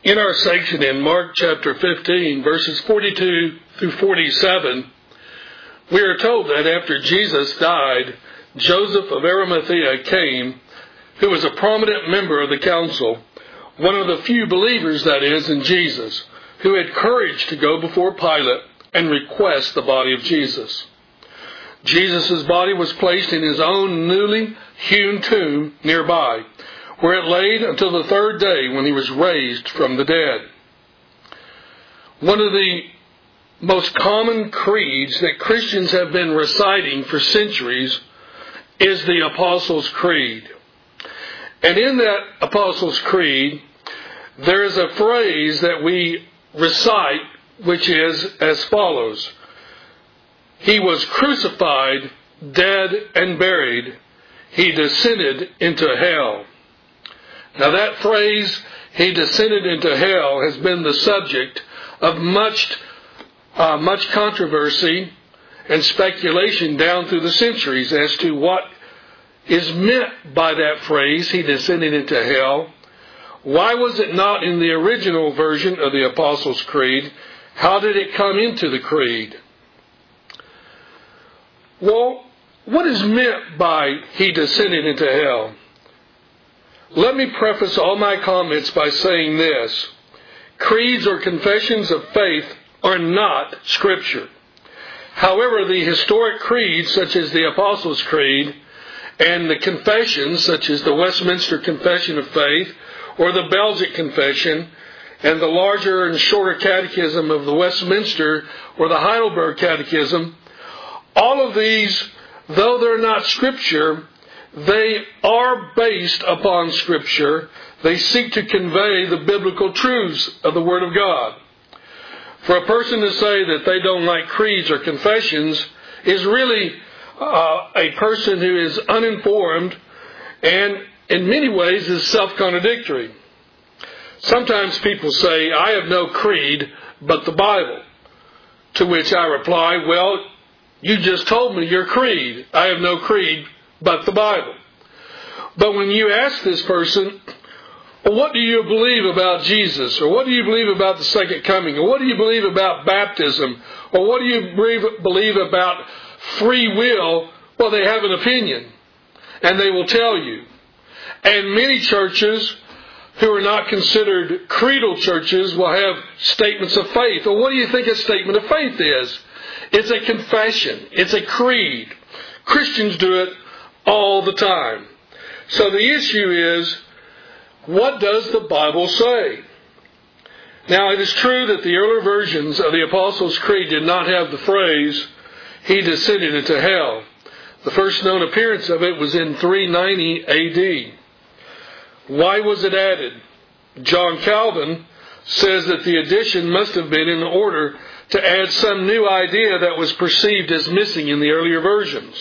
In our section in Mark chapter 15, verses 42 through 47, we are told that after Jesus died, Joseph of Arimathea came, who was a prominent member of the council, one of the few believers, that is, in Jesus, who had courage to go before Pilate and request the body of Jesus. Jesus' body was placed in his own newly hewn tomb nearby, where it laid until the third day when he was raised from the dead. One of the most common creeds that Christians have been reciting for centuries is the Apostles' Creed. And in that Apostles' Creed, there is a phrase that we recite, which is as follows: He was crucified, dead, and buried. He descended into hell. Now that phrase, he descended into hell, has been the subject of much controversy and speculation down through the centuries as to what is meant by that phrase, he descended into hell. Why was it not in the original version of the Apostles' Creed? How did it come into the Creed? Well, what is meant by he descended into hell? Let me preface all my comments by saying this: creeds or confessions of faith are not Scripture. However, the historic creeds, such as the Apostles' Creed, and the confessions, such as the Westminster Confession of Faith, or the Belgic Confession, and the larger and shorter Catechism of the Westminster, or the Heidelberg Catechism, all of these, though they're not Scripture, they are based upon Scripture. They seek to convey the biblical truths of the Word of God. For a person to say that they don't like creeds or confessions is really a person who is uninformed and in many ways is self-contradictory. Sometimes people say, I have no creed but the Bible. To which I reply, well, you just told me your creed. I have no creed but the Bible. But when you ask this person, well, what do you believe about Jesus? Or what do you believe about the second coming? Or what do you believe about baptism? Or what do you believe about free will? Well, they have an opinion. And they will tell you. And many churches who are not considered creedal churches will have statements of faith. Well, what do you think a statement of faith is? It's a confession. It's a creed. Christians do it all the time. So the issue is, what does the Bible say? Now, it is true that the earlier versions of the Apostles' Creed did not have the phrase, he descended into hell. The first known appearance of it was in 390 A.D. Why was it added? John Calvin says that the addition must have been in order to add some new idea that was perceived as missing in the earlier versions.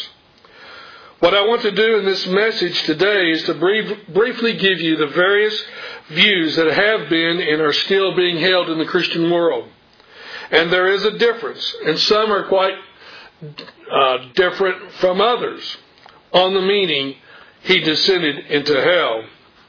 What I want to do in this message today is to briefly give you the various views that have been and are still being held in the Christian world. And there is a difference, and some are quite different from others, on the meaning, he descended into hell.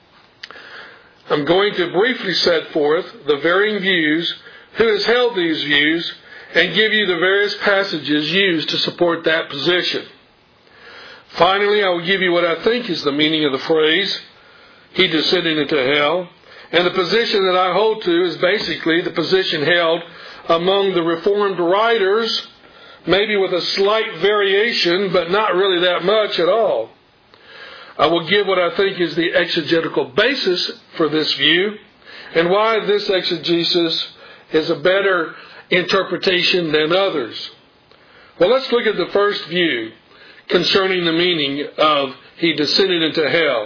I'm going to briefly set forth the varying views, who has held these views, and give you the various passages used to support that position. Finally, I will give you what I think is the meaning of the phrase, he descended into hell. And the position that I hold to is basically the position held among the Reformed writers, maybe with a slight variation, but not really that much at all. I will give what I think is the exegetical basis for this view, and why this exegesis is a better interpretation than others. Well, let's look at the first view concerning the meaning of he descended into hell.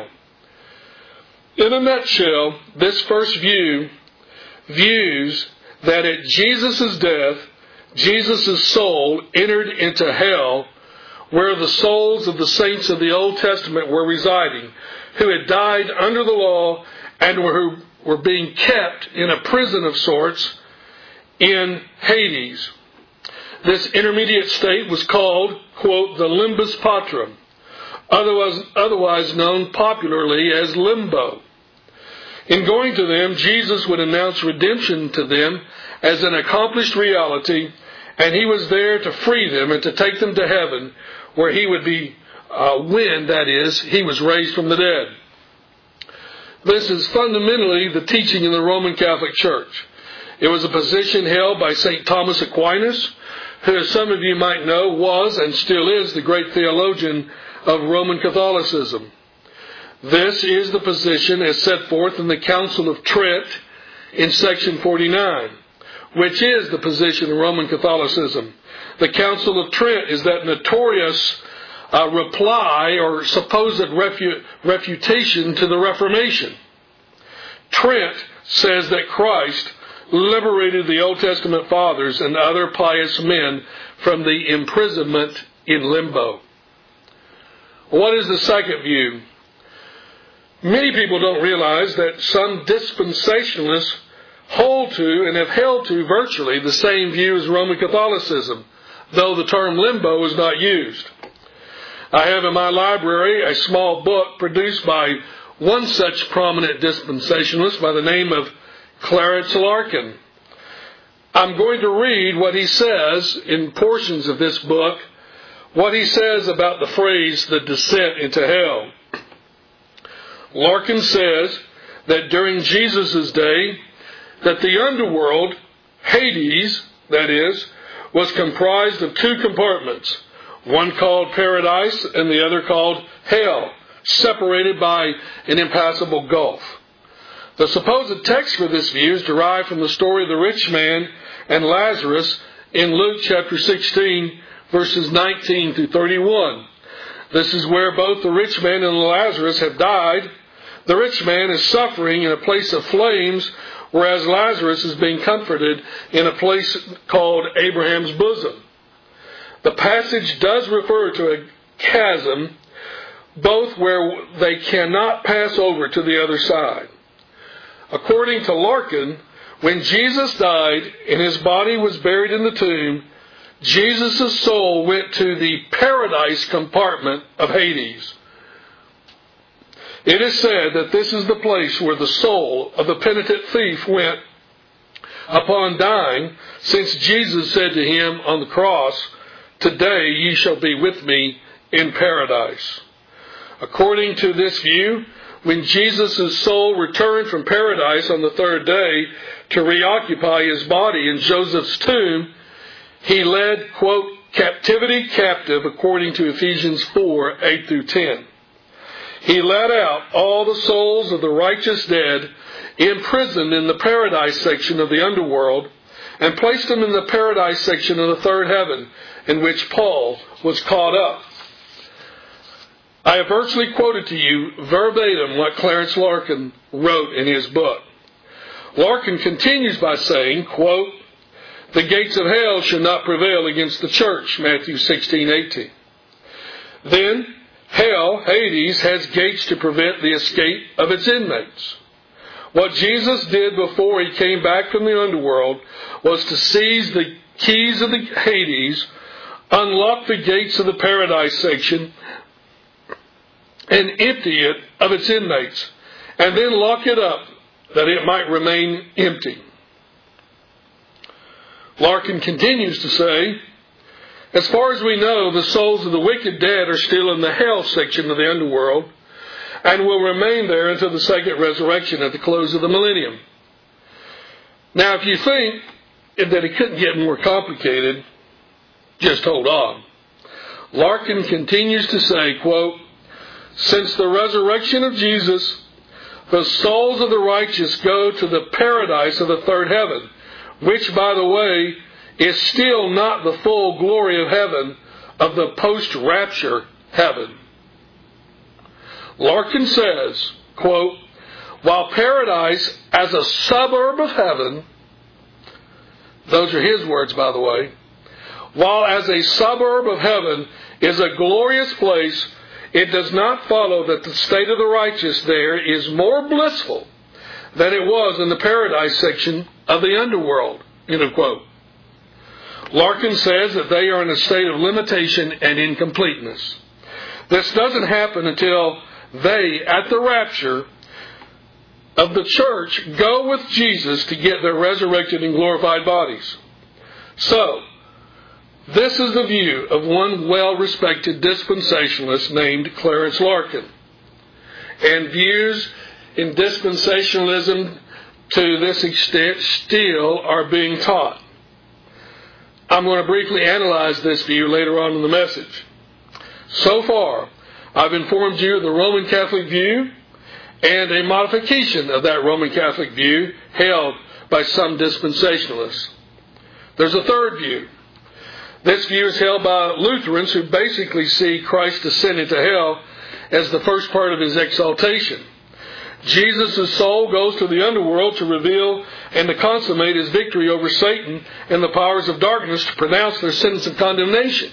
In a nutshell, this first view views that at Jesus' death, Jesus' soul entered into hell, where the souls of the saints of the Old Testament were residing, who had died under the law and who were being kept in a prison of sorts in Hades. This intermediate state was called, quote, the limbus patrum, otherwise known popularly as limbo. In going to them, Jesus would announce redemption to them as an accomplished reality, and he was there to free them and to take them to heaven, where he would be when, that is, he was raised from the dead. This is fundamentally the teaching in the Roman Catholic Church. It was a position held by St. Thomas Aquinas, who, as some of you might know, was and still is the great theologian of Roman Catholicism. This is the position as set forth in the Council of Trent in section 49, which is the position of Roman Catholicism. The Council of Trent is that notorious reply or supposed refutation to the Reformation. Trent says that Christ liberated the Old Testament fathers and other pious men from the imprisonment in limbo. What is the second view? Many people don't realize that some dispensationalists hold to and have held to virtually the same view as Roman Catholicism, though the term limbo is not used. I have in my library a small book produced by one such prominent dispensationalist by the name of Clarence Larkin. I'm going to read what he says in portions of this book, what he says about the phrase, the descent into hell. Larkin says that during Jesus' day, that the underworld, Hades, that is, was comprised of two compartments, one called paradise and the other called hell, separated by an impassable gulf. The supposed text for this view is derived from the story of the rich man and Lazarus in Luke chapter 16, verses 19 through 31. This is where both the rich man and Lazarus have died. The rich man is suffering in a place of flames, whereas Lazarus is being comforted in a place called Abraham's bosom. The passage does refer to a chasm, both where they cannot pass over to the other side. According to Larkin, when Jesus died and his body was buried in the tomb, Jesus' soul went to the paradise compartment of Hades. It is said that this is the place where the soul of the penitent thief went upon dying, since Jesus said to him on the cross, "Today ye shall be with me in paradise." According to this view, when Jesus' soul returned from paradise on the third day to reoccupy his body in Joseph's tomb, he led, quote, captivity captive, according to Ephesians 4, 8 through 10. He led out all the souls of the righteous dead imprisoned in the paradise section of the underworld and placed them in the paradise section of the third heaven, in which Paul was caught up. I have virtually quoted to you verbatim what Clarence Larkin wrote in his book. Larkin continues by saying, quote, "The gates of hell shall not prevail against the church," Matthew 16:18. Then, hell, Hades, has gates to prevent the escape of its inmates. What Jesus did before he came back from the underworld was to seize the keys of the Hades, unlock the gates of the paradise section, and empty it of its inmates, and then lock it up that it might remain empty. Larkin continues to say, as far as we know, the souls of the wicked dead are still in the hell section of the underworld and will remain there until the second resurrection at the close of the millennium. Now, if you think that it couldn't get more complicated, just hold on. Larkin continues to say, quote, "Since the resurrection of Jesus, the souls of the righteous go to the paradise of the third heaven, which, by the way, is still not the full glory of heaven, of the post-rapture heaven." Larkin says, quote, "While paradise as a suburb of heaven," those are his words, by the way, "while as a suburb of heaven is a glorious place, it does not follow that the state of the righteous there is more blissful than it was in the paradise section of the underworld." End of quote. Larkin says that they are in a state of limitation and incompleteness. This doesn't happen until they, at the rapture, of the church go with Jesus to get their resurrected and glorified bodies. So, this is the view of one well-respected dispensationalist named Clarence Larkin. And views in dispensationalism to this extent still are being taught. I'm going to briefly analyze this view later on in the message. So far, I've informed you of the Roman Catholic view and a modification of that Roman Catholic view held by some dispensationalists. There's a third view. This view is held by Lutherans who basically see Christ ascending to hell as the first part of his exaltation. Jesus' soul goes to the underworld to reveal and to consummate his victory over Satan and the powers of darkness, to pronounce their sentence of condemnation.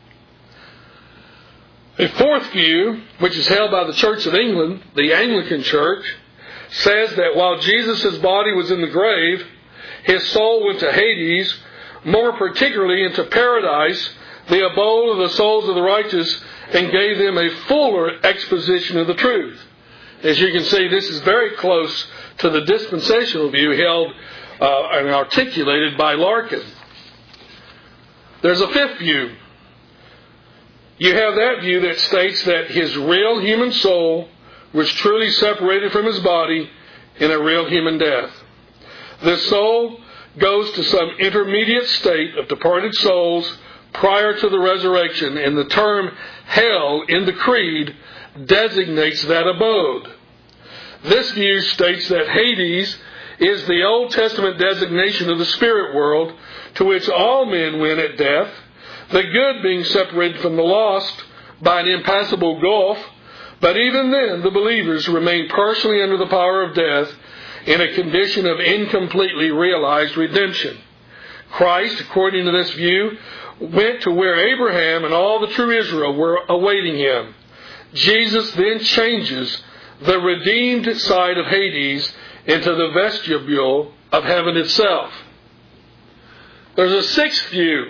A fourth view, which is held by the Church of England, the Anglican Church, says that while Jesus' body was in the grave, his soul went to Hades, more particularly into paradise, the abode of the souls of the righteous, and gave them a fuller exposition of the truth. As you can see, this is very close to the dispensational view held and articulated by Larkin. There's a fifth view. You have that view that states that his real human soul was truly separated from his body in a real human death. This soul goes to some intermediate state of departed souls prior to the resurrection, and the term hell in the Creed designates that abode. This view states that Hades is the Old Testament designation of the spirit world to which all men went at death, the good being separated from the lost by an impassable gulf, but even then the believers remain partially under the power of death in a condition of incompletely realized redemption. Christ, according to this view, went to where Abraham and all the true Israel were awaiting him. Jesus then changes the redeemed side of Hades into the vestibule of heaven itself. There's a sixth view.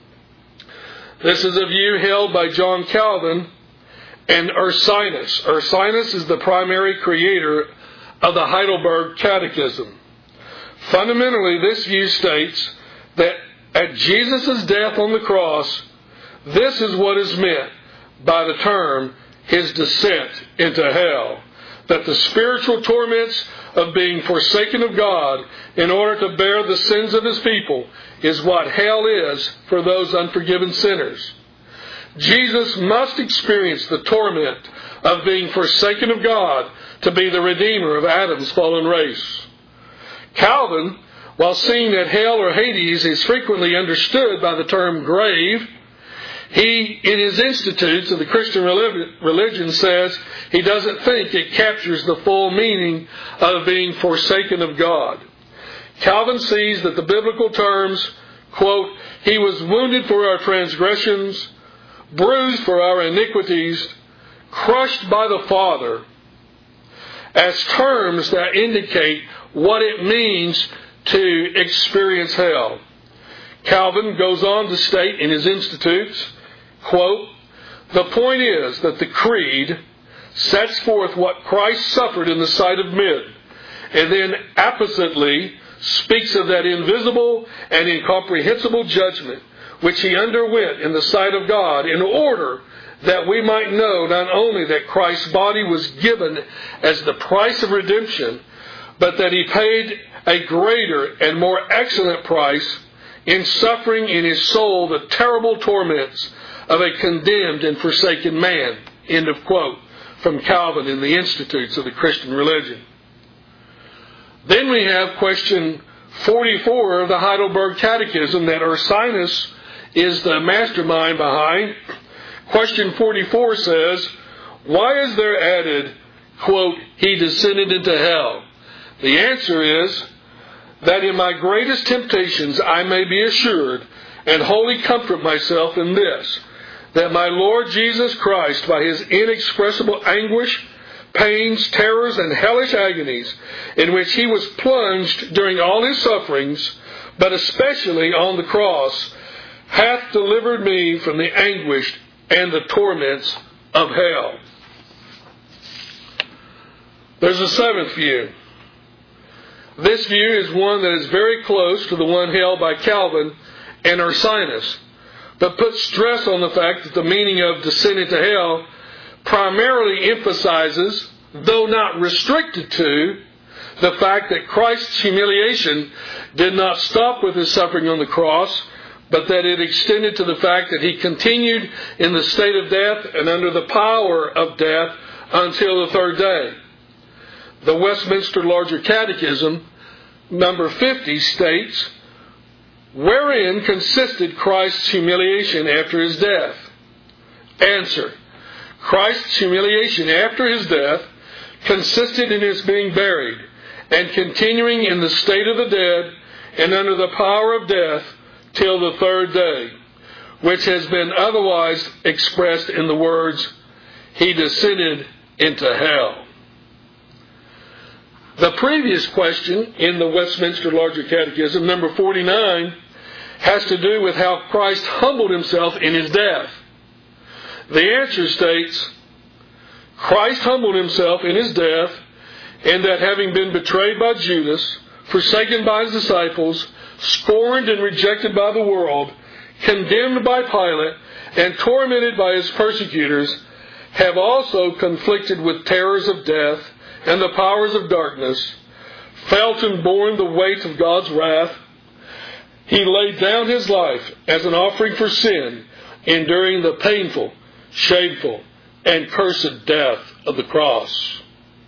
This is a view held by John Calvin and Ursinus. Ursinus is the primary creator of the Heidelberg Catechism. Fundamentally, this view states that at Jesus' death on the cross, this is what is meant by the term his descent into hell. That the spiritual torments of being forsaken of God in order to bear the sins of his people is what hell is for those unforgiven sinners. Jesus must experience the torment of being forsaken of God to be the Redeemer of Adam's fallen race. Calvin, while seeing that hell or Hades is frequently understood by the term grave, he, in his Institutes of the Christian Religion, says he doesn't think it captures the full meaning of being forsaken of God. Calvin sees that the biblical terms, quote, he was wounded for our transgressions, bruised for our iniquities, crushed by the Father, as terms that indicate what it means to experience hell. Calvin goes on to state in his Institutes, quote, the point is that the Creed sets forth what Christ suffered in the sight of men, and then appositely speaks of that invisible and incomprehensible judgment which he underwent in the sight of God, in order that we might know not only that Christ's body was given as the price of redemption, but that he paid a greater and more excellent price in suffering in his soul the terrible torments of a condemned and forsaken man. End of quote from Calvin in the Institutes of the Christian Religion. Then we have question 44 of the Heidelberg Catechism that Ursinus is the mastermind behind. Question 44 says, why is there added, quote, he descended into hell? The answer is that in my greatest temptations I may be assured and wholly comfort myself in this, that my Lord Jesus Christ, by his inexpressible anguish, pains, terrors, and hellish agonies in which he was plunged during all his sufferings, but especially on the cross, hath delivered me from the anguish and the torments of hell. There's a seventh view. This view is one that is very close to the one held by Calvin and Ursinus, but puts stress on the fact that the meaning of descend into hell primarily emphasizes, though not restricted to, the fact that Christ's humiliation did not stop with his suffering on the cross, but that it extended to the fact that he continued in the state of death and under the power of death until the third day. The Westminster Larger Catechism, number 50, states, "Wherein consisted Christ's humiliation after his death?" Answer: Christ's humiliation after his death consisted in his being buried and continuing in the state of the dead and under the power of death till the third day, which has been otherwise expressed in the words, "He descended into hell." The previous question in the Westminster Larger Catechism, number 49, has to do with how Christ humbled himself in his death. The answer states, Christ humbled himself in his death, in that having been betrayed by Judas, forsaken by his disciples, scorned and rejected by the world, condemned by Pilate, and tormented by his persecutors, have also conflicted with terrors of death and the powers of darkness, felt and borne the weight of God's wrath. He laid down his life as an offering for sin, enduring the painful, shameful, and cursed death of the cross.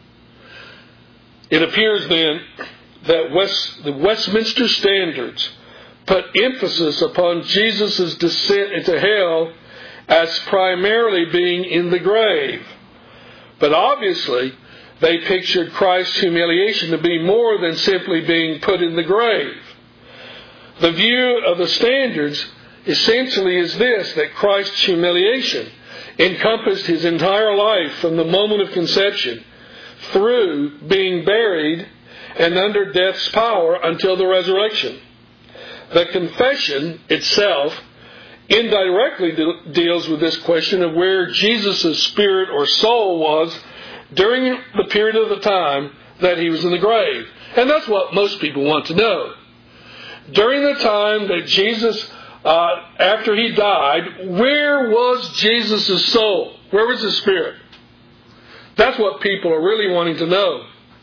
It appears then that the Westminster Standards put emphasis upon Jesus' descent into hell as primarily being in the grave. But obviously, they pictured Christ's humiliation to be more than simply being put in the grave. The view of the Standards essentially is this, that Christ's humiliation encompassed his entire life from the moment of conception through being buried and under death's power until the resurrection. The confession itself indirectly deals with this question of where Jesus' spirit or soul was during the period of the time that he was in the grave. And that's what most people want to know. During the time that Jesus, after he died, where was Jesus' soul? Where was his spirit? That's what people are really wanting to know.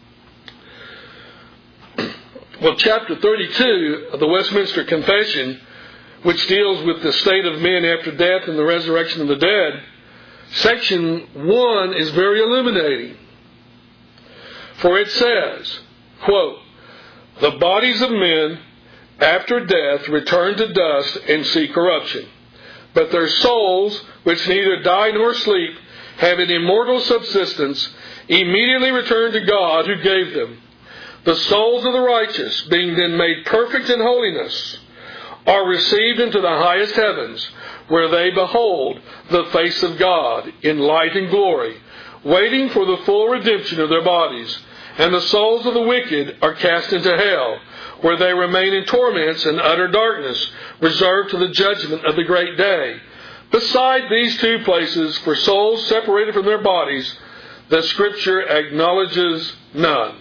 Well, chapter 32 of the Westminster Confession, which deals with the state of men after death and the resurrection of the dead, section 1 is very illuminating. For it says, quote, "The bodies of men after death return to dust and see corruption. But their souls, which neither die nor sleep, have an immortal subsistence, immediately return to God who gave them. The souls of the righteous, being then made perfect in holiness, are received into the highest heavens, where they behold the face of God in light and glory, waiting for the full redemption of their bodies. And the souls of the wicked are cast into hell, where they remain in torments and utter darkness, reserved to the judgment of the great day. Beside these two places, for souls separated from their bodies, the Scripture acknowledges none."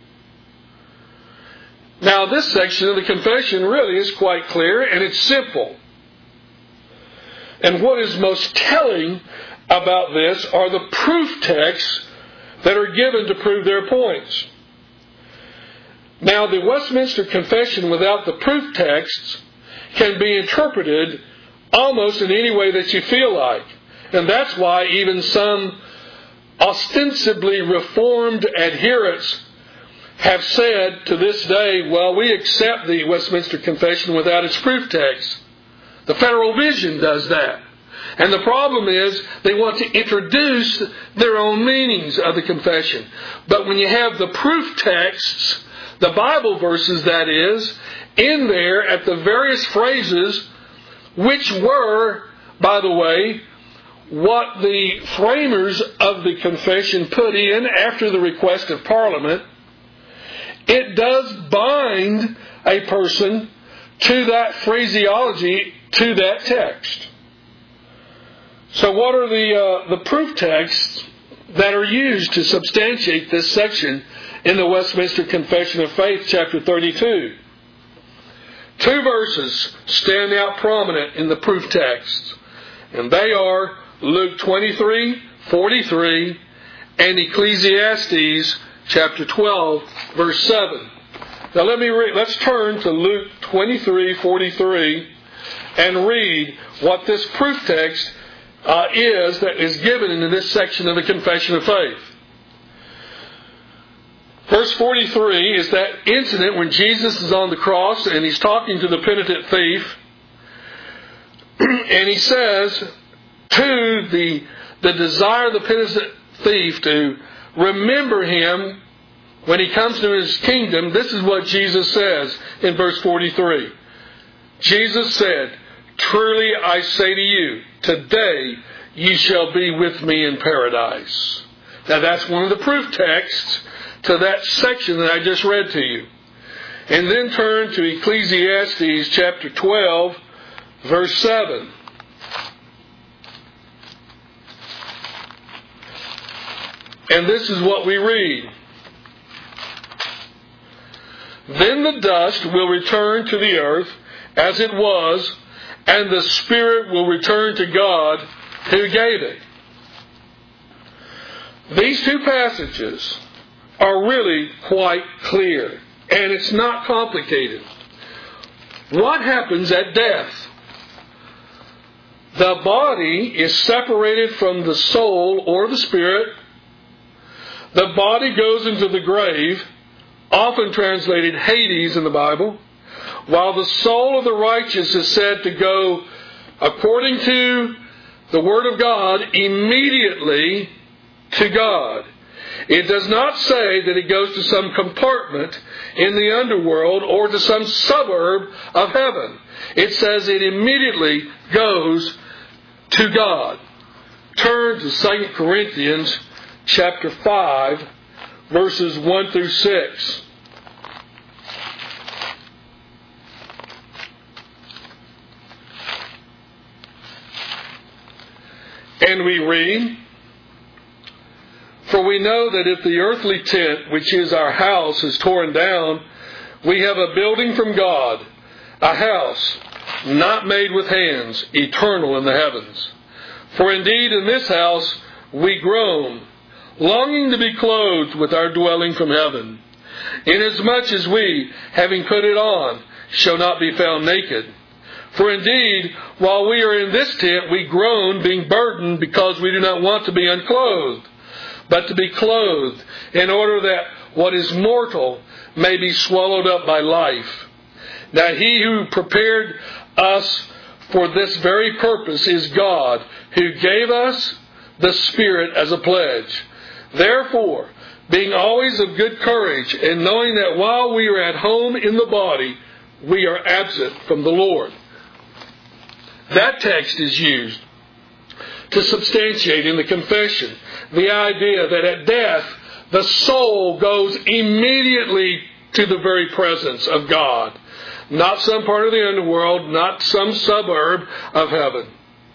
Now, this section of the confession really is quite clear, and it's simple. And what is most telling about this are the proof texts that are given to prove their points. Now, the Westminster Confession without the proof texts can be interpreted almost in any way that you feel like. And that's why even some ostensibly Reformed adherents have said to this day, well, we accept the Westminster Confession without its proof text. The Federal Vision does that. And the problem is they want to introduce their own meanings of the confession. But when you have the proof texts, the Bible verses that is, in there at the various phrases, which were, by the way, what the framers of the confession put in after the request of Parliament, it does bind a person to that phraseology, to that text. So what are the proof texts that are used to substantiate this section in the Westminster Confession of Faith, chapter 32. Two verses stand out prominent in the proof text, and they are Luke 23:43 and Ecclesiastes chapter 12, verse 7. Now let's turn to Luke 23:43 and read what this proof text is that is given in this section of the Confession of Faith. Verse 43 is that incident when Jesus is on the cross and he's talking to the penitent thief, and he says to the desire of the penitent thief to remember him when he comes to his kingdom. This is what Jesus says in verse 43. Jesus said, "Truly I say to you, today you shall be with me in paradise." Now that's one of the proof texts to that section that I just read to you. And then turn to Ecclesiastes chapter 12, verse 7. And this is what we read. "Then the dust will return to the earth as it was, and the spirit will return to God who gave it." These two passages are really quite clear, and it's not complicated. What happens at death? The body is separated from the soul or the spirit. The body goes into the grave, often translated Hades in the Bible, while the soul of the righteous is said to go, according to the Word of God, immediately to God. It does not say that it goes to some compartment in the underworld or to some suburb of heaven. It says it immediately goes to God. Turn to 2 Corinthians chapter 5, verses 1 through 6. And we read, "For we know that if the earthly tent, which is our house, is torn down, we have a building from God, a house not made with hands, eternal in the heavens. For indeed in this house we groan, longing to be clothed with our dwelling from heaven, inasmuch as we, having put it on, shall not be found naked. For indeed, while we are in this tent, we groan, being burdened, because we do not want to be unclothed, but to be clothed, in order that what is mortal may be swallowed up by life. Now he who prepared us for this very purpose is God, who gave us the Spirit as a pledge. Therefore, being always of good courage, and knowing that while we are at home in the body, we are absent from the Lord." That text is used to substantiate in the confession the idea that at death, the soul goes immediately to the very presence of God. Not some part of the underworld, not some suburb of heaven.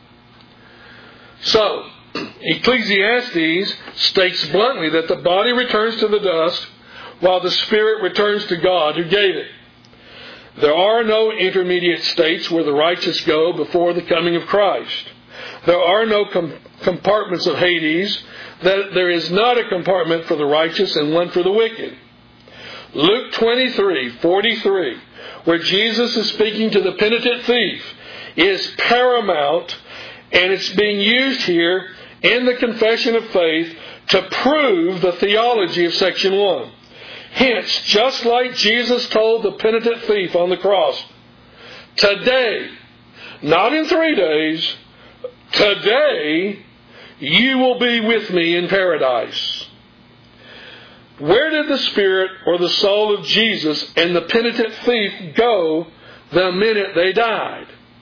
So, Ecclesiastes states bluntly that the body returns to the dust, while the spirit returns to God who gave it. There are no intermediate states where the righteous go before the coming of Christ. There are no compartments of Hades. There is not a compartment for the righteous and one for the wicked. Luke 23:43, where Jesus is speaking to the penitent thief, is paramount, and it's being used here in the Confession of Faith to prove the theology of section 1. Hence, just like Jesus told the penitent thief on the cross, today, not in 3 days, today you will be with me in paradise. Where did the spirit or the soul of Jesus and the penitent thief go the minute they died?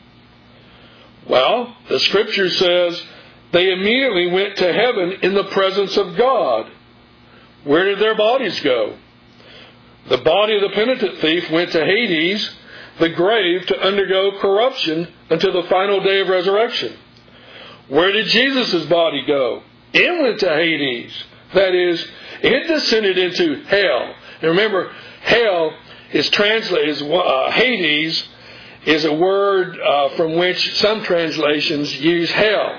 Well, the Scripture says they immediately went to heaven in the presence of God. Where did their bodies go? The body of the penitent thief went to Hades, the grave, to undergo corruption until the final day of resurrection. Where did Jesus' body go? It went to Hades, That is, it descended into hell. And remember, hell is translated, Hades is a word from which some translations use hell.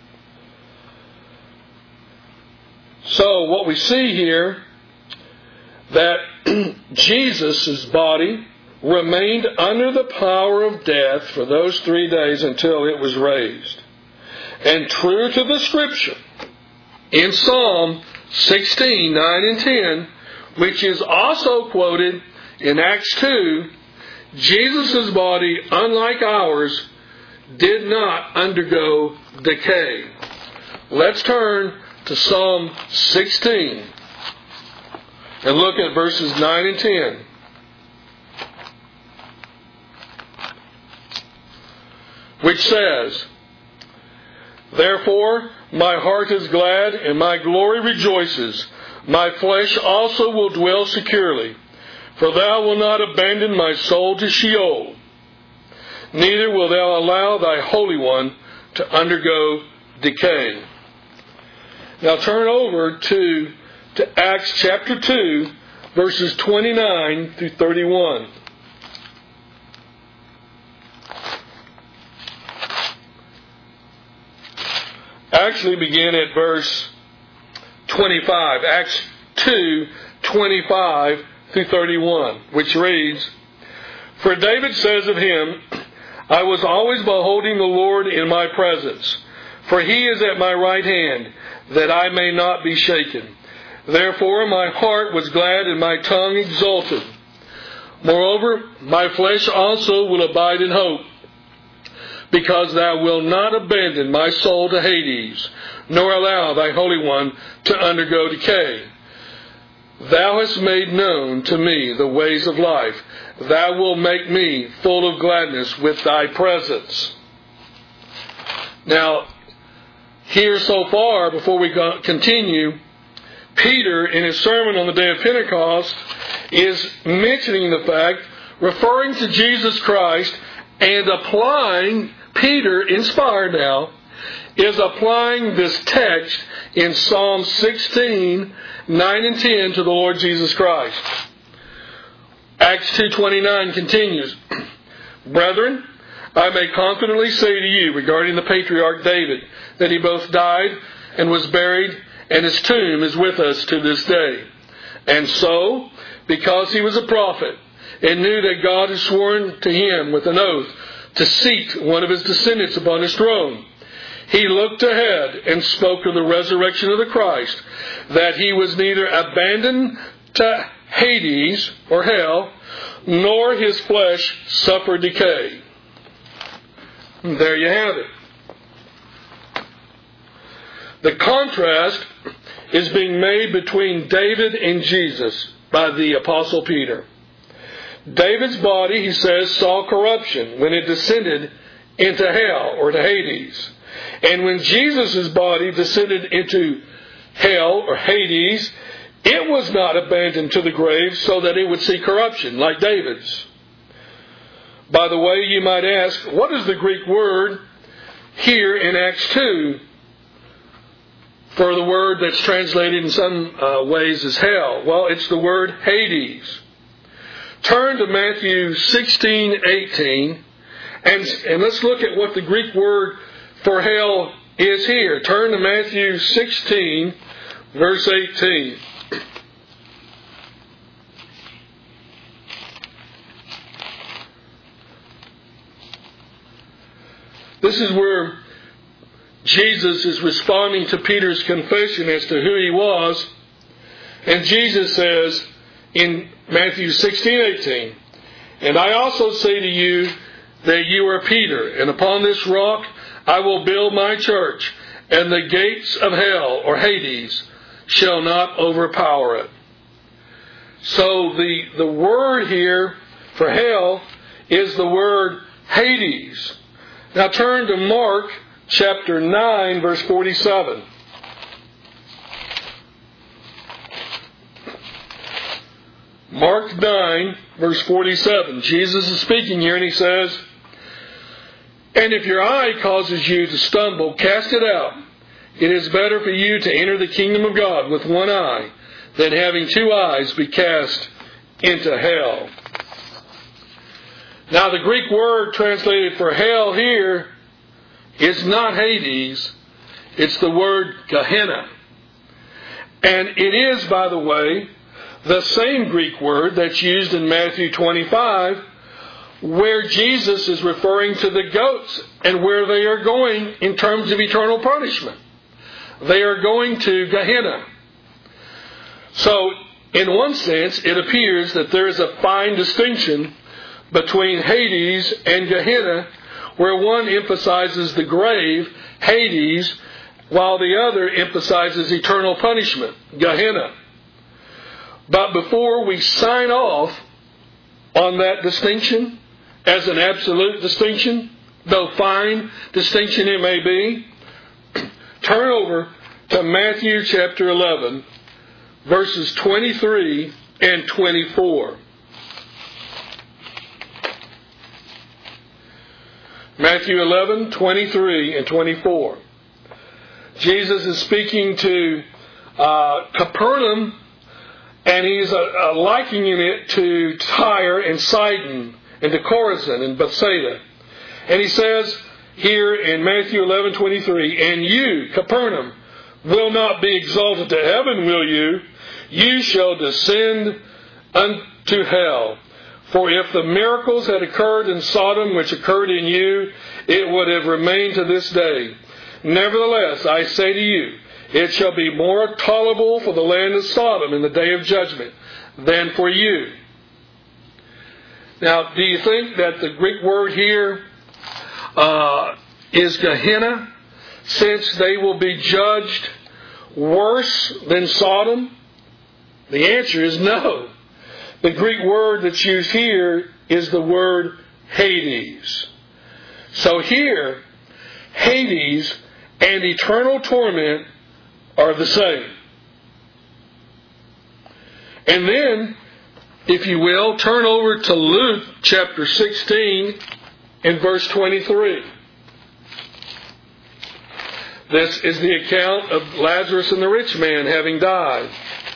So what we see here, that Jesus' body remained under the power of death for those 3 days until it was raised. And true to the Scripture, in Psalm 16, 9 and 10, which is also quoted in Acts 2, Jesus' body, unlike ours, did not undergo decay. Let's turn to Psalm 16 and look at verses 9 and 10. Which says, "Therefore my heart is glad, and my glory rejoices. My flesh also will dwell securely. For thou wilt not abandon my soul to Sheol, neither wilt thou allow thy Holy One to undergo decay." Now turn over to Acts chapter 2, verses 29 through 31. Actually begin at verse 25. Acts 2, 25 through 31, which reads, "For David says of him, I was always beholding the Lord in my presence, for he is at my right hand, that I may not be shaken. Therefore my heart was glad and my tongue exulted. Moreover, my flesh also will abide in hope, because thou wilt not abandon my soul to Hades, nor allow thy Holy One to undergo decay. Thou hast made known to me the ways of life. Thou wilt make me full of gladness with thy presence." Now, here so far, before we continue, Peter, in his sermon on the day of Pentecost, is mentioning the fact, referring to Jesus Christ, and applying, Peter, inspired now, is applying this text in Psalm 16, 9 and 10 to the Lord Jesus Christ. Acts 2:29 continues, "Brethren, I may confidently say to you regarding the patriarch David, that he both died and was buried, and his tomb is with us to this day. And so, because he was a prophet, and knew that God had sworn to him with an oath to seat one of his descendants upon his throne, he looked ahead and spoke of the resurrection of the Christ, that he was neither abandoned to Hades, or hell, nor his flesh suffered decay." And there you have it. The contrast is being made between David and Jesus by the Apostle Peter. David's body, he says, saw corruption when it descended into hell, or to Hades. And when Jesus' body descended into hell, or Hades, it was not abandoned to the grave so that it would see corruption, like David's. By the way, you might ask, what is the Greek word here in Acts 2 for the word that's translated in some ways as hell? Well, it's the word Hades. Turn to Matthew 16:18, and let's look at what the Greek word for hell is here. Turn to Matthew 16, verse 18. This is where Jesus is responding to Peter's confession as to who he was. And Jesus says in Matthew 16:18, "And I also say to you that you are Peter, and upon this rock I will build my church, and the gates of hell," or Hades, "shall not overpower it." So the word here for hell is the word Hades. Now turn to Mark chapter 9, verse 47. Mark 9, verse 47. Jesus is speaking here, and he says, "And if your eye causes you to stumble, cast it out. it is better for you to enter the kingdom of God with one eye than having two eyes be cast into hell. Now the Greek word translated for hell here is not Hades. It's the word Gehenna. And it is, by the way, the same Greek word that's used in Matthew 25, where Jesus is referring to the goats and where they are going in terms of eternal punishment. They are going to Gehenna. So, in one sense, it appears that there is a fine distinction between Hades and Gehenna, where one emphasizes the grave, Hades, while the other emphasizes eternal punishment, Gehenna. But before we sign off on that distinction, as an absolute distinction, though fine distinction it may be, turn over to Matthew chapter 11, verses 23 and 24. Matthew 11, 23 and 24. Jesus is speaking to Capernaum, and he's likening it to Tyre and Sidon and to Chorazin and Bethsaida. And he says here in Matthew 11, 23, and you, Capernaum, will not be exalted to heaven, will you? You shall descend unto hell. For if the miracles had occurred in Sodom which occurred in you, it would have remained to this day. Nevertheless, I say to you, it shall be more tolerable for the land of Sodom in the day of judgment than for you. Now, do you think that the Greek word here is Gehenna, since they will be judged worse than Sodom? The answer is no. The Greek word that's used here is the word Hades. So here, Hades and eternal torment are the same. And then, if you will, turn over to Luke chapter 16 and verse 23. This is the account of Lazarus and the rich man having died.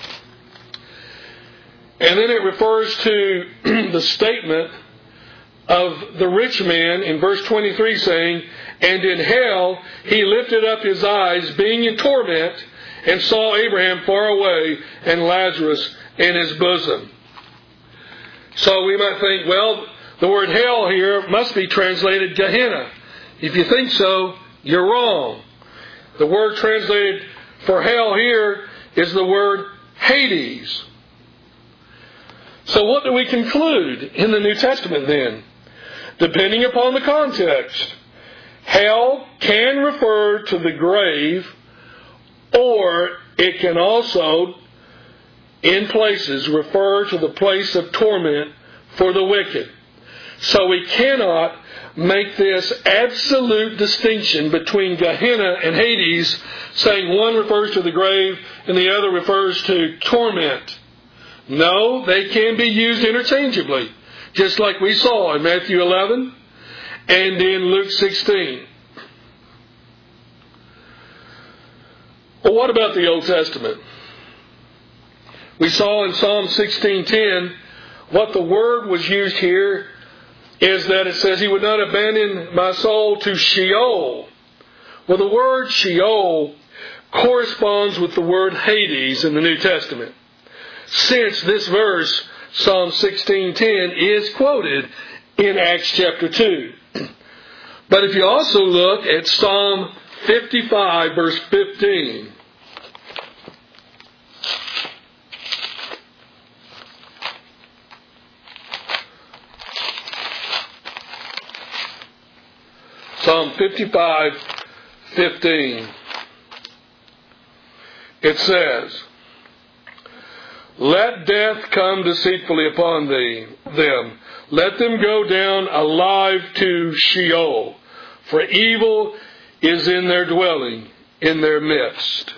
And then it refers to the statement of the rich man in verse 23 saying, and in hell he lifted up his eyes, being in torment, and saw Abraham far away and Lazarus in his bosom. So we might think, well, the word hell here must be translated Gehenna. If you think so, you're wrong. The word translated for hell here is the word Hades. So what do we conclude in the New Testament then? Depending upon the context, hell can refer to the grave, or it can also, in places, refer to the place of torment for the wicked. So we cannot make this absolute distinction between Gehenna and Hades, saying one refers to the grave and the other refers to torment. No, they can be used interchangeably, just like we saw in Matthew 11 and in Luke 16. Well, what about the Old Testament? We saw in Psalm 16:10 what the word was used here is that it says, He would not abandon my soul to Sheol. Well, the word Sheol corresponds with the word Hades in the New Testament, since this verse, Psalm 16:10, is quoted in Acts chapter 2. But if you also look at Psalm 55, verse 15, Psalm 55, 15, it says, let death come deceitfully upon them. Let them go down alive to Sheol, for evil is in their dwelling, in their midst.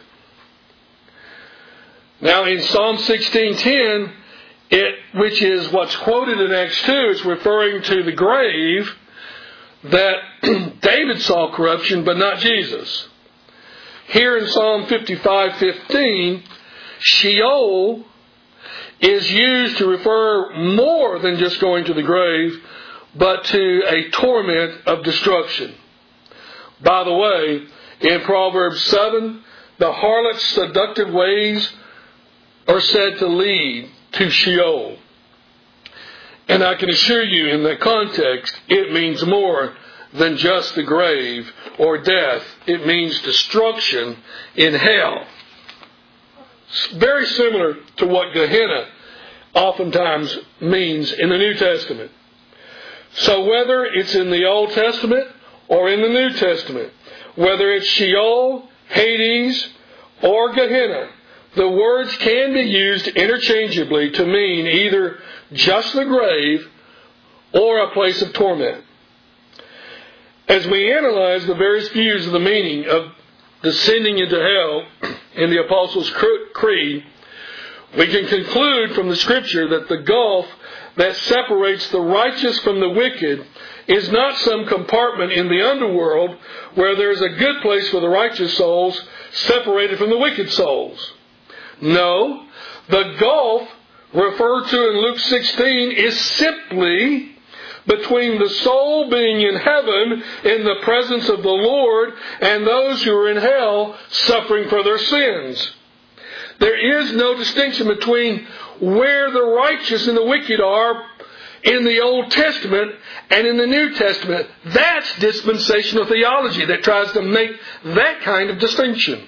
Now in Psalm 16:10, which is what's quoted in Acts 2, it's referring to the grave that David saw corruption, but not Jesus. Here in Psalm 55:15, Sheol is used to refer more than just going to the grave, but to a torment of destruction. By the way, in Proverbs 7, the harlot's seductive ways are said to lead to Sheol. And I can assure you, in that context, it means more than just the grave or death. It means destruction in hell. It's very similar to what Gehenna oftentimes means in the New Testament. So whether it's in the Old Testament or in the New Testament, whether it's Sheol, Hades, or Gehenna, the words can be used interchangeably to mean either just the grave or a place of torment. As we analyze the various views of the meaning of descending into hell in the Apostles' Creed, we can conclude from the Scripture that the gulf that separates the righteous from the wicked is not some compartment in the underworld where there is a good place for the righteous souls separated from the wicked souls. No, the gulf referred to in Luke 16 is simply between the soul being in heaven in the presence of the Lord and those who are in hell suffering for their sins. There is no distinction between where the righteous and the wicked are in the Old Testament and in the New Testament. That's dispensational theology that tries to make that kind of distinction.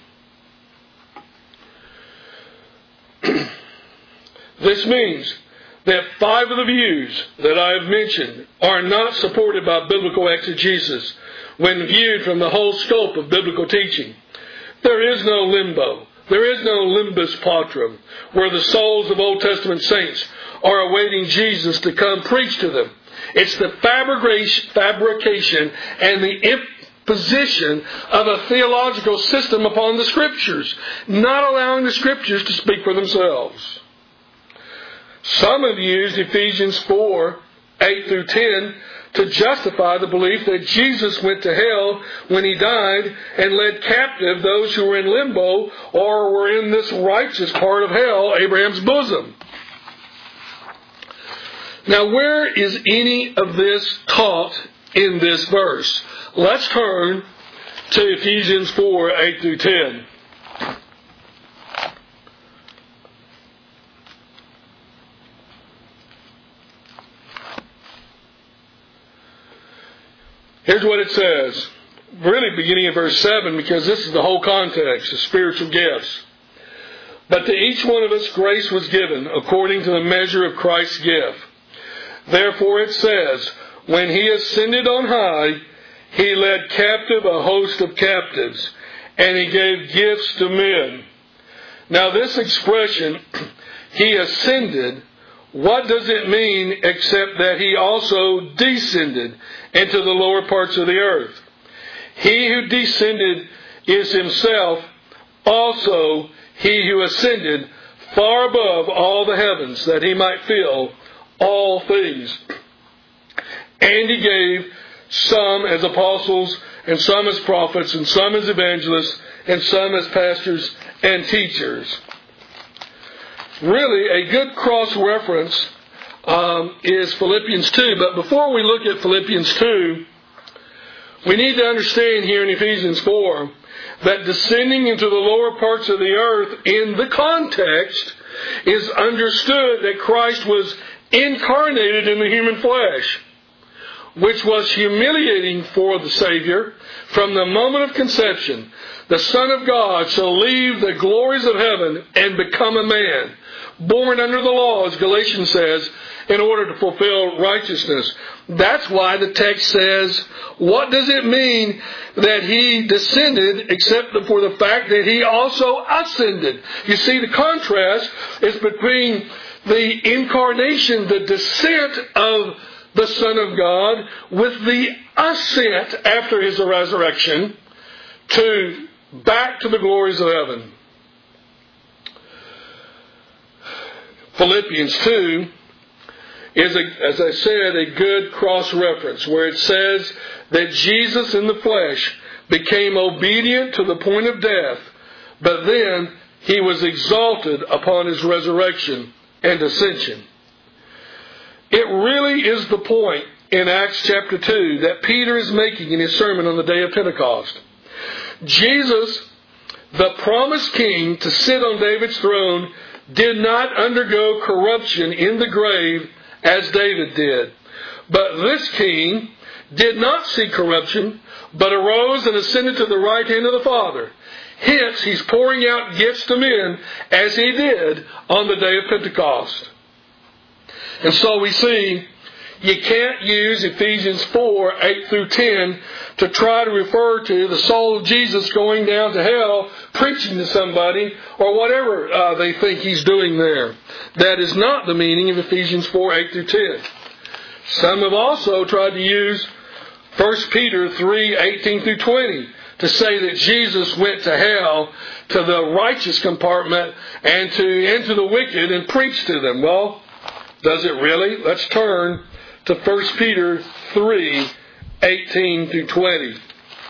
This means that 5 of the views that I have mentioned are not supported by biblical exegesis when viewed from the whole scope of biblical teaching. There is no limbo. There is no limbus patrum, where the souls of Old Testament saints are awaiting Jesus to come preach to them. It's the fabrication and the imposition of a theological system upon the Scriptures, not allowing the Scriptures to speak for themselves. Some have used Ephesians 4:8-10 to justify the belief that Jesus went to hell when He died and led captive those who were in limbo or were in this righteous part of hell, Abraham's bosom. Now, where is any of this taught in this verse? Let's turn to Ephesians 4:8-10. Here's what it says, really beginning in verse 7, because this is the whole context of spiritual gifts. But to each one of us grace was given according to the measure of Christ's gift. Therefore it says, when He ascended on high, He led captive a host of captives, and He gave gifts to men. Now this expression, He ascended, what does it mean except that He also descended into the lower parts of the earth? He who descended is Himself also He who ascended far above all the heavens, that He might fill all things. And He gave some as apostles, and some as prophets, and some as evangelists, and some as pastors and teachers. Really, a good cross-reference is Philippians 2. But before we look at Philippians 2, we need to understand here in Ephesians 4 that descending into the lower parts of the earth in the context is understood that Christ was incarnated in the human flesh, which was humiliating for the Savior. From the moment of conception, the Son of God shall leave the glories of heaven and become a man, born under the law, as Galatians says, in order to fulfill righteousness. That's why the text says, what does it mean that He descended except for the fact that He also ascended? You see, the contrast is between the incarnation, the descent of the Son of God, with the ascent after His resurrection back to the glories of heaven. Philippians 2 is, as I said, a good cross-reference where it says that Jesus in the flesh became obedient to the point of death, but then he was exalted upon his resurrection and ascension. It really is the point in Acts chapter 2 that Peter is making in his sermon on the day of Pentecost. Jesus, the promised king to sit on David's throne, did not undergo corruption in the grave as David did. But this king did not see corruption, but arose and ascended to the right hand of the Father. Hence, he's pouring out gifts to men as he did on the day of Pentecost. And so we see you can't use Ephesians 4, 8 through 10 to try to refer to the soul of Jesus going down to hell, preaching to somebody, or whatever they think he's doing there. That is not the meaning of Ephesians 4, 8 through 10. Some have also tried to use 1 Peter 3, 18 through 20 to say that Jesus went to hell, to the righteous compartment, and into the wicked and preached to them. Well, does it really? Let's turn to 1 Peter 3, 18 through 20.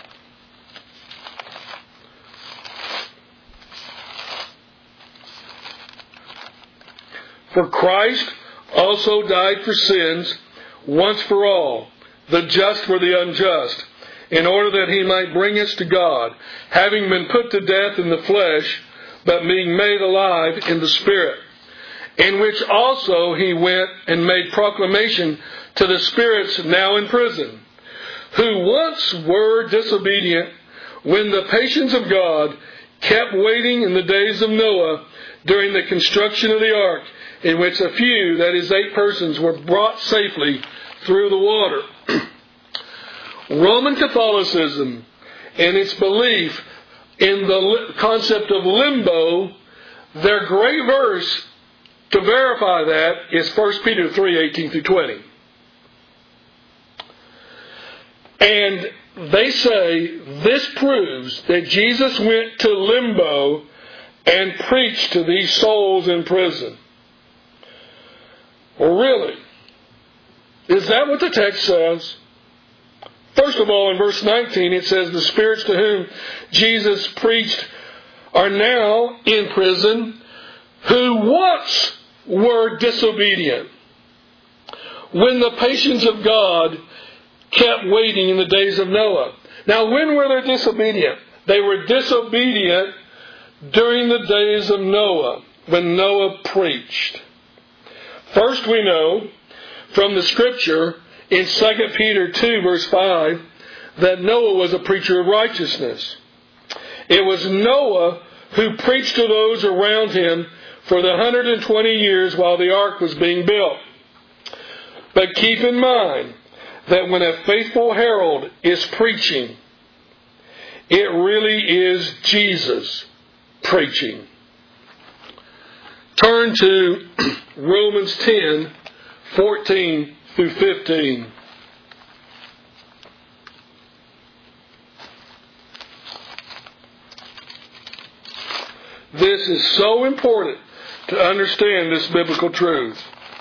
For Christ also died for sins once for all, the just for the unjust, in order that he might bring us to God, having been put to death in the flesh, but being made alive in the Spirit, in which also he went and made proclamation to the spirits now in prison, who once were disobedient, when the patience of God kept waiting in the days of Noah during the construction of the ark, in which a few, that is 8 persons, were brought safely through the water. Roman Catholicism and its belief in the concept of limbo, their great verse to verify that is 1 Peter 3, 18 through 20. And they say this proves that Jesus went to limbo and preached to these souls in prison. Well, really? Is that what the text says? First of all, in verse 19, it says, the spirits to whom Jesus preached are now in prison, who once were disobedient, when the patience of God kept waiting in the days of Noah. Now, when were they disobedient? They were disobedient during the days of Noah, when Noah preached. First, we know from the Scripture in 2 Peter 2, verse 5, that Noah was a preacher of righteousness. It was Noah who preached to those around him for the 120 years while the ark was being built. But keep in mind that when a faithful herald is preaching, it really is Jesus preaching. Turn to Romans 10, 14 through 15. This is so important to understand this biblical truth.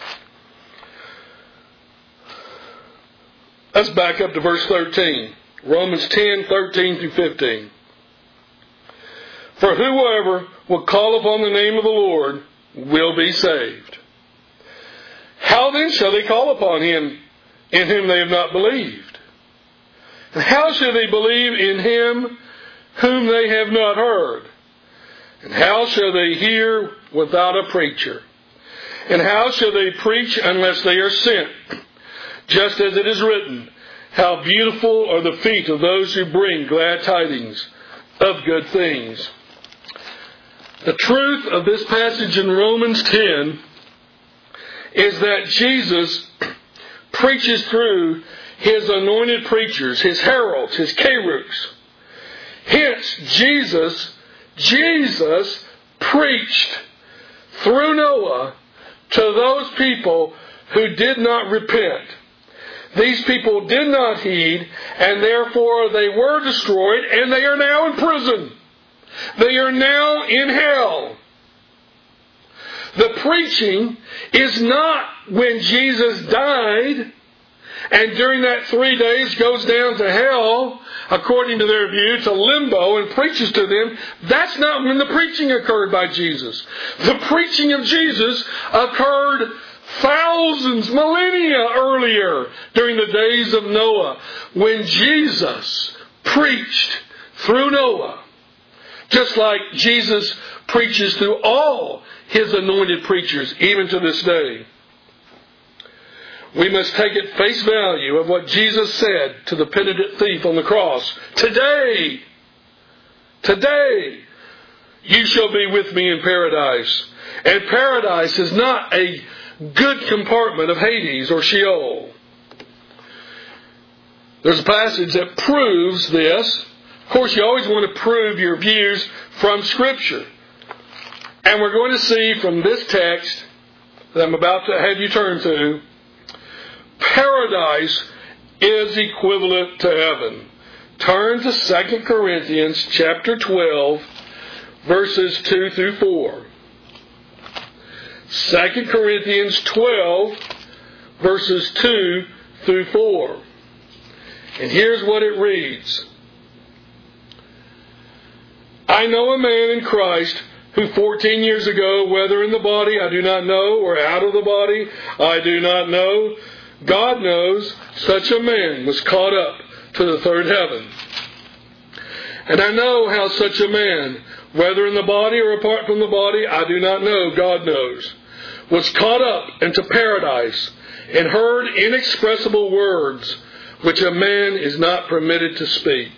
Let's back up to verse 13. Romans 10, 13 through 15. For whoever will call upon the name of the Lord will be saved. How then shall they call upon him in whom they have not believed? And how shall they believe in him whom they have not heard? And how shall they hear without a preacher? And how shall they preach unless they are sent? Just as it is written, how beautiful are the feet of those who bring glad tidings of good things. The truth of this passage in Romans 10 is that Jesus preaches through his anointed preachers, his heralds, his keruks. Hence, Jesus preached through Noah to those people who did not repent. These people did not heed, and therefore they were destroyed, and they are now in prison. They are now in hell. The preaching is not when Jesus died and during that 3 days goes down to hell, according to their view, to limbo, and preaches to them, that's not when the preaching occurred by Jesus. The preaching of Jesus occurred thousands, millennia earlier, during the days of Noah, when Jesus preached through Noah, just like Jesus preaches through all His anointed preachers, even to this day. We must take at face value of what Jesus said to the penitent thief on the cross. Today, you shall be with me in paradise. And paradise is not a good compartment of Hades or Sheol. There's a passage that proves this. Of course, you always want to prove your views from Scripture. And we're going to see from this text that I'm about to have you turn to, paradise is equivalent to heaven. Turn to 2 Corinthians chapter 12, verses 2 through 4. 2 Corinthians 12, verses 2 through 4. And here's what it reads. I know a man in Christ who 14 years ago, whether in the body I do not know, or out of the body I do not know, God knows, such a man was caught up to the third heaven. And I know how such a man, whether in the body or apart from the body, I do not know, God knows, was caught up into paradise and heard inexpressible words which a man is not permitted to speak.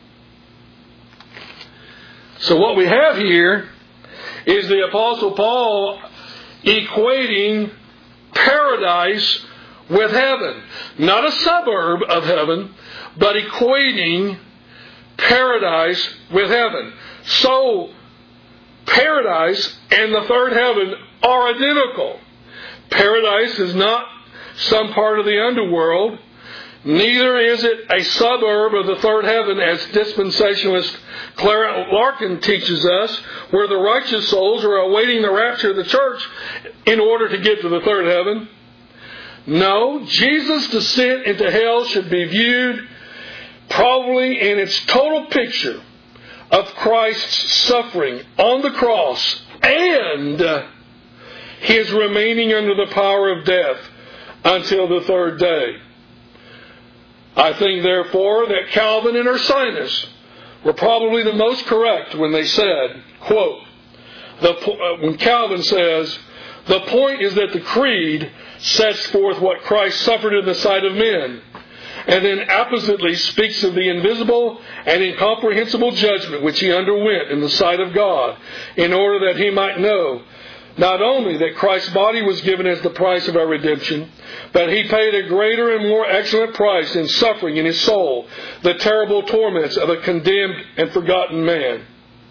So what we have here is the Apostle Paul equating paradise with heaven. Not a suburb of heaven, but equating paradise with heaven. So, paradise and the third heaven are identical. Paradise is not some part of the underworld. Neither is it a suburb of the third heaven, as dispensationalist Clarence Larkin teaches us, where the righteous souls are awaiting the rapture of the church in order to get to the third heaven. No, Jesus' descent into hell should be viewed probably in its total picture of Christ's suffering on the cross and His remaining under the power of death until the third day. I think, therefore, that Calvin and Ursinus were probably the most correct when they said, quote, when Calvin says, the point is that the creed sets forth what Christ suffered in the sight of men, and then appositely speaks of the invisible and incomprehensible judgment which He underwent in the sight of God, in order that He might know not only that Christ's body was given as the price of our redemption, but He paid a greater and more excellent price in suffering in His soul the terrible torments of a condemned and forgotten man.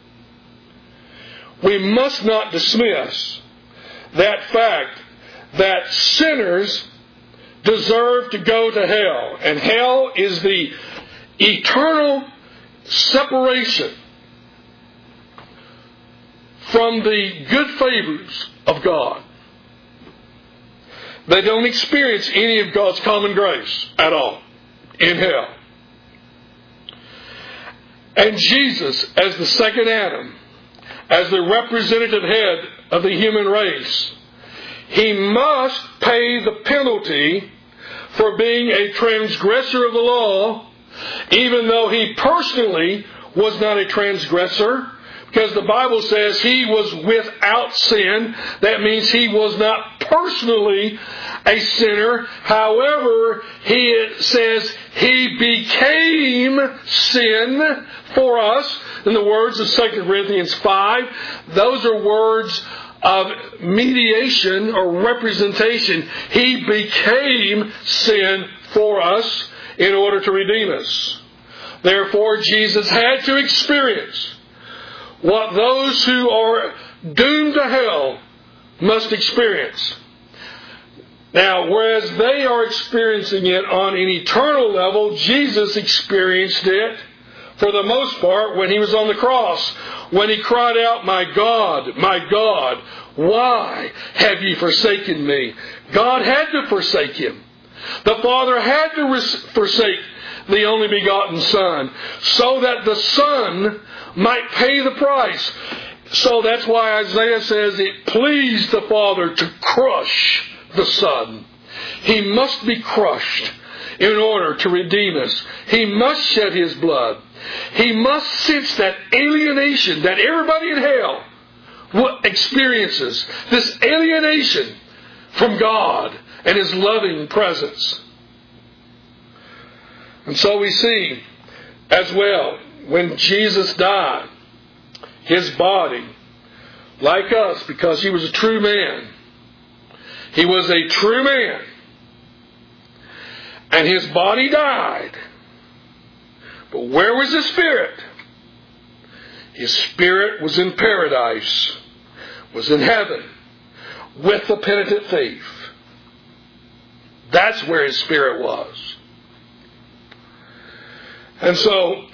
We must not dismiss that fact that sinners deserve to go to hell, and hell is the eternal separation from the good favors of God. They don't experience any of God's common grace at all in hell. And Jesus, as the second Adam, as the representative head of the human race, He must pay the penalty for being a transgressor of the law, even though He personally was not a transgressor. Because the Bible says He was without sin. That means He was not personally a sinner. However, it says He became sin for us. In the words of 2 Corinthians 5, those are words of mediation or representation. He became sin for us in order to redeem us. Therefore, Jesus had to experience what those who are doomed to hell must experience. Now, whereas they are experiencing it on an eternal level, Jesus experienced it, for the most part, when He was on the cross, when He cried out, my God, why have you forsaken me?" God had to forsake Him. The Father had to forsake the only begotten Son so that the Son might pay the price. So that's why Isaiah says it pleased the Father to crush the Son. He must be crushed in order to redeem us. He must shed His blood. He must sense that alienation that everybody in hell experiences. This alienation from God and His loving presence. And so we see as well, when Jesus died, His body, like us, because He was a true man. He was a true man. And His body died. But where was His spirit? His spirit was in paradise, was in heaven, with the penitent thief. That's where His spirit was. And so,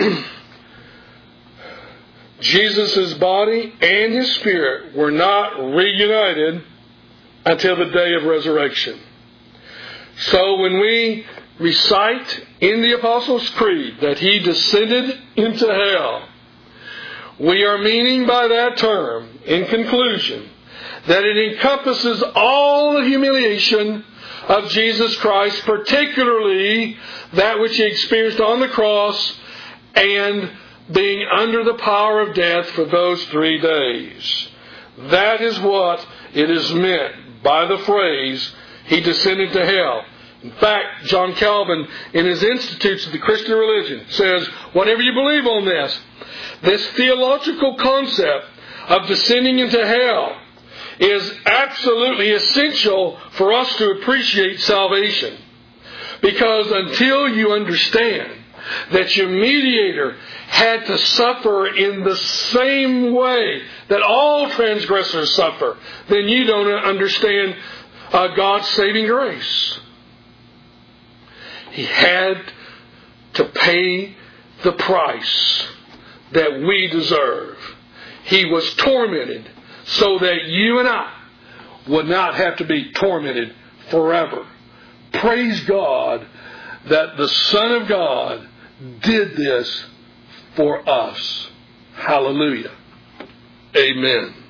Jesus' body and His spirit were not reunited until the day of resurrection. So when we recite in the Apostles' Creed that He descended into hell, we are meaning by that term, in conclusion, that it encompasses all the humiliation of Jesus Christ, particularly that which He experienced on the cross and being under the power of death for those 3 days. That is what it is meant by the phrase, He descended to hell. In fact, John Calvin, in his Institutes of the Christian Religion, says, whatever you believe on this theological concept of descending into hell is absolutely essential for us to appreciate salvation. Because until you understand that your mediator had to suffer in the same way that all transgressors suffer, then you don't understand God's saving grace. He had to pay the price that we deserve. He was tormented so that you and I would not have to be tormented forever. Praise God that the Son of God did this for us. Hallelujah. Amen.